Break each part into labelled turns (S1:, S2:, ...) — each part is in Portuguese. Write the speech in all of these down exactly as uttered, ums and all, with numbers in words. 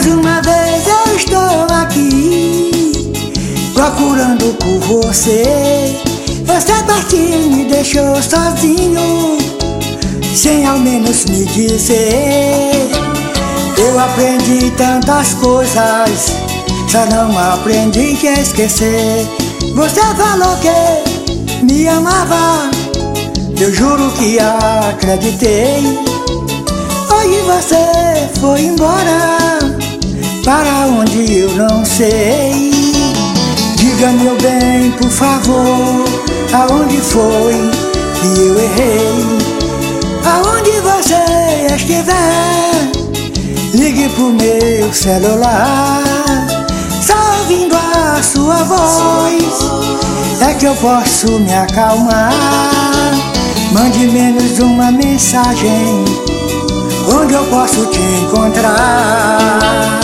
S1: uma vez eu estou aqui procurando por você. Você partiu e me deixou sozinho, sem ao menos me dizer. Eu aprendi tantas coisas, só não aprendi que esquecer. Você falou que me amava, eu juro que acreditei. Hoje você foi embora, para onde eu não sei. Diga, meu bem, por favor, aonde foi que eu errei? Aonde você estiver, ligue pro meu celular. Só ouvindo a sua voz é que eu posso me acalmar. Mande menos uma mensagem, onde eu posso te encontrar.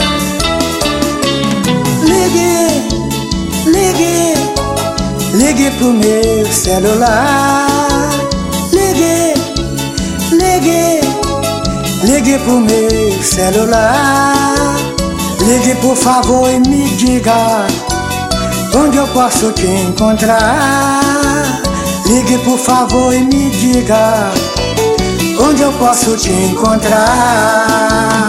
S1: Ligue, ligue, ligue pro meu celular. Ligue, ligue, ligue pro meu celular. Ligue por favor e me diga onde eu posso te encontrar. Ligue por favor e me diga onde eu posso te encontrar.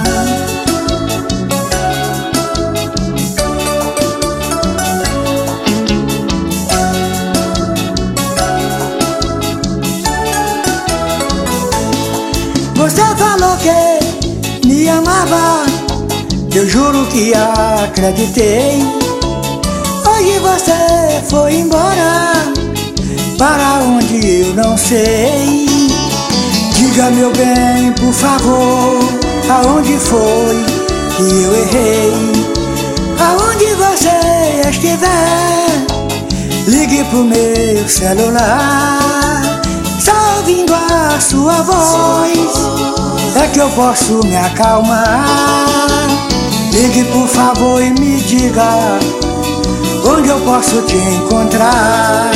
S1: Você falou que me amava, eu juro que acreditei. Hoje você foi embora, para onde eu não sei. Diga, meu bem, por favor, aonde foi que eu errei? Aonde você estiver, ligue pro meu celular. Só ouvindo a sua voz é que eu posso me acalmar. Ligue por favor e me diga onde eu posso te encontrar.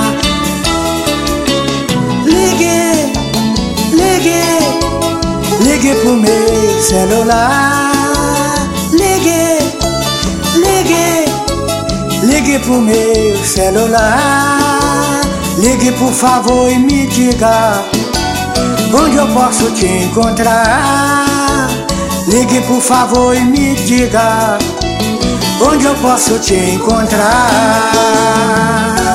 S1: Ligue, ligue, ligue pro meu celular. Ligue, ligue, ligue pro meu celular. Ligue por favor e me diga onde eu posso te encontrar. Ligue por favor e me diga onde eu posso te encontrar.